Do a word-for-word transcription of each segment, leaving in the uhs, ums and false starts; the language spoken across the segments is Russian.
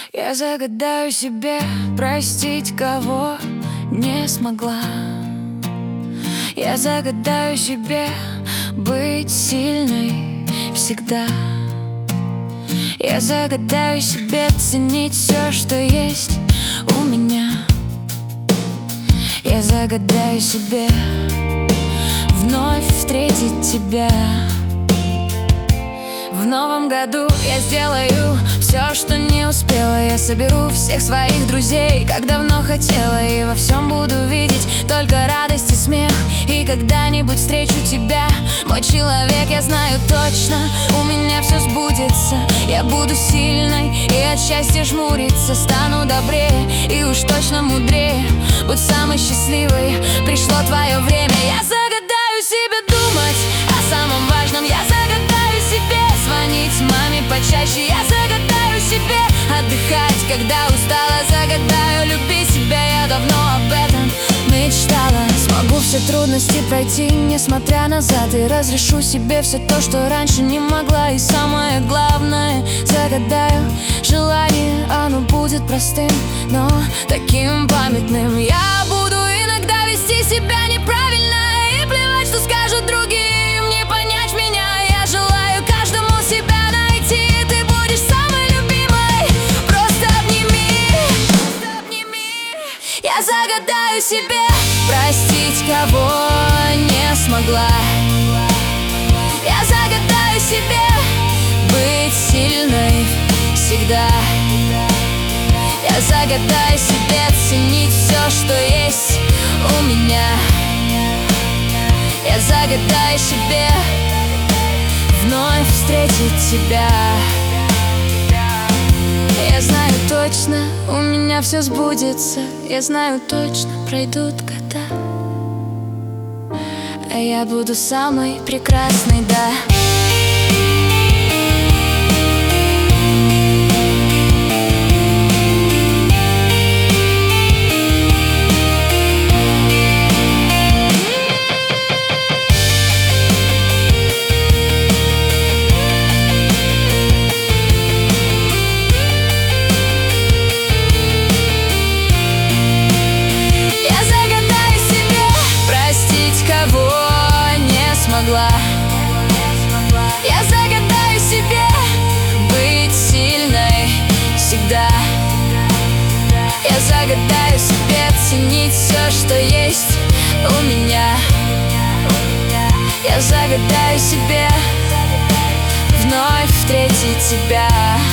Я загадаю себе простить, кого не смогла. Я загадаю себе быть сильной всегда. Я загадаю себе ценить все, что есть у меня. Я загадаю себе вновь встретить тебя. В новом году я сделаю все, что не успела. Я соберу всех своих друзей, как давно хотела. И во всем буду видеть только радость и смех. И когда-нибудь встречу тебя, мой человек. Я знаю точно, у меня все сбудется. Я буду сильной и от счастья жмуриться. Стану добрее и уж точно мудрее. Будь самой счастливой, пришло твое время. Я загадаю себе думать о самом важном. Я загадаю себе звонить маме почаще. Я загадаю себе отдыхать, когда устала. Загадаю любить себя, я давно об этом мечтала. Смогу все трудности пройти, несмотря назад. И разрешу себе все то, что раньше не могла. И самое главное, загадаю желание. Оно будет простым, но таким памятным. Я буду иногда вести себя неправильно и плевать, что скажут другие, не понять меня. Я желаю каждому себя найти. Ты будешь самой любимой, просто обними, просто обними. Я загадаю себе простить, кого не смогла. Я загадаю себе быть сильной всегда. Я загадаю себе ценить все, что есть у меня. Я загадаю себе вновь встретить тебя. Я знаю точно, у меня все сбудется. Я знаю точно, пройдут года, а я буду самой прекрасной, да. Я загадаю себе быть сильной всегда. Я загадаю себе ценить все, что есть у меня. Я загадаю себе вновь встретить тебя.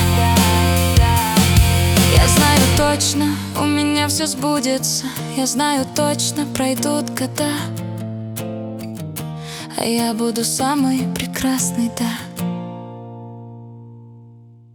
Я знаю точно, у меня все сбудется. Я знаю точно, пройдут года, а я буду самой прекрасной, да.